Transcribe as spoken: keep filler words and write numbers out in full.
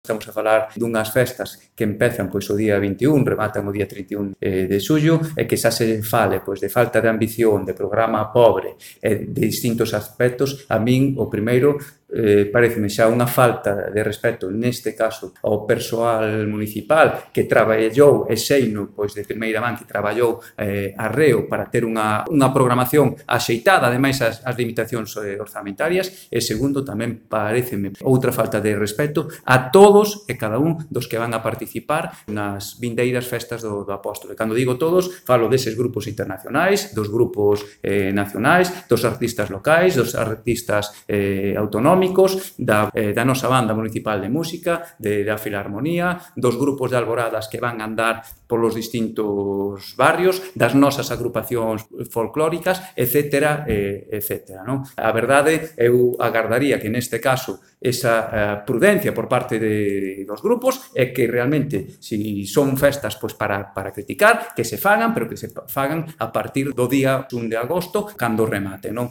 Estamos a falar dunhas festas que empezan pois o día vinte e un, rematan o día trinta e un de xullo, e que xa se fale pois de falta de ambición, de programa pobre e de distintos aspectos. A min, o primeiro, eh, pareceme xa unha falta de respeto, neste caso, ao persoal municipal que traballou e xeino pois de primeira man que traballou eh, arreo para ter unha, unha programación axeitada, ademais as, as limitacións eh, orzamentarias, e segundo, tamén pareceme outra falta de respeto a todos e cada un dos que van a participar nas vindeiras festas do, do Apóstolo. E cando digo todos, falo deses grupos internacionais, dos grupos eh, nacionais, dos artistas locais, dos artistas eh, autonómicos, da, eh, da nosa banda municipal de música, de, da Filarmonía, dos grupos de alboradas que van a andar polos distintos barrios, das nosas agrupacións folclóricas, etcétera, eh, etcétera, non? A verdade, eu agardaría que neste caso esa uh, prudencia por parte de, dos grupos é que realmente, se si son festas pois para, para criticar, que se fagan, pero que se fagan a partir do día un de agosto, cando remate, non?